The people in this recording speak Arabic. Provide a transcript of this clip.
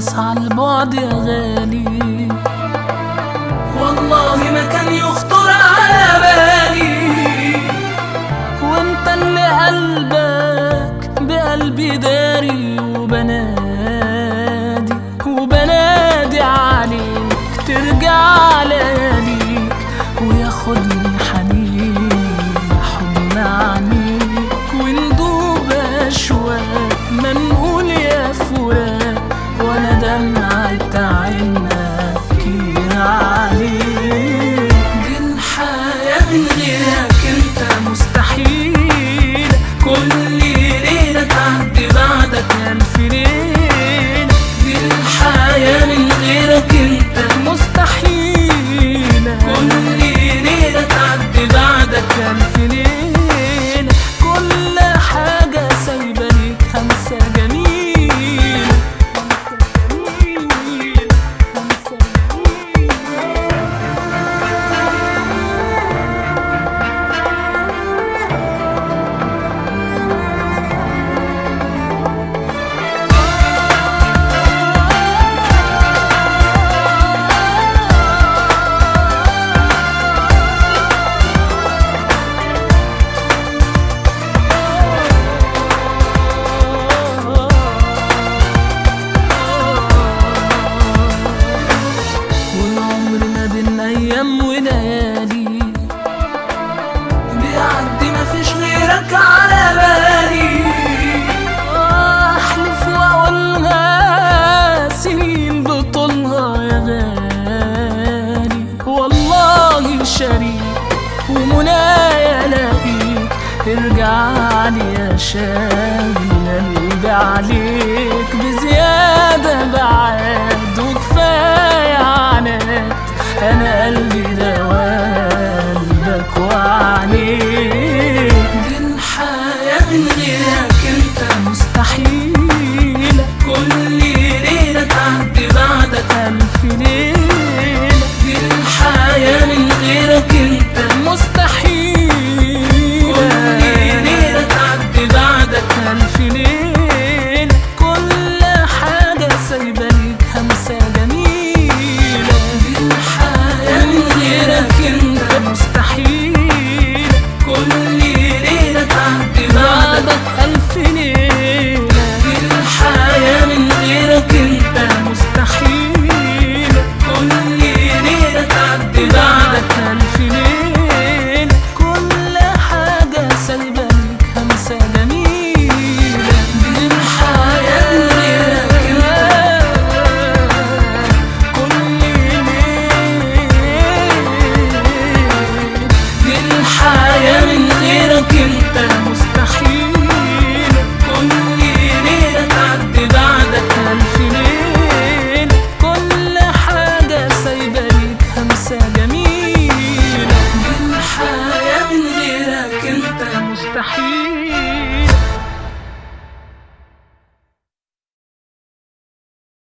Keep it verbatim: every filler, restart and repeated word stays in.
خلاص عالبعد يا غالي، والله ما كان يخطر على بالي. وانت اللي قلبك بقلبي داري، وبنادي وبنادي عليك ترجع لياليك وياخدني حنين حضن عنيك، وندوب اشواق ما نقول يا فراق، وانا دمعة عيننا كتير عليك. دي الحياة من غيرك انت مستحيل، كل ليلة تعدي بعدك ألف ليلة. دي الحياة من غيرك انت مستحيل، كل ليلة تعدي بعدك ألف ليلة. كل حاجة سايبة ليك همسة جميلة، همسة أيام وليالي بيعدي مفيش غيرك على بالي. أحلف وأقولها سنين بطولها يا غالي، والله شريك ومنايا ألاقيك. ارجعلي يا شايل قلبي عليك بزيادة بعاد وكفاية عناد، أنا قلبي ده قلبك وعليك. دي الحياة من غيرك أنت مستحيلة، كل ليلة تعدي بعدك ألف ليلة. دي الحياة من غيرك أنت مستحيلة، كل ليلة تعدي بعدك ألف ليلة. كل حاجة سايبة ليك همسة جميلة. دي الحياة من غيرك انت مستحيل، كل ليلة تعدي بعدك ألف ليلة. دي الحياة من غيرك انت مستحيل، كل ليلة تعدي بعدك ألف ليلة. كل حاجة سايبة ليك همسة جميلة. دي الحياة من غيرك الحياة من غيرك انت مستحيل، كل ليلة تعدي بعدك ألف ليلة. كل حاجة سايبة ليك همسة جميلة. دي الحياة من غيرك انت مستحيل.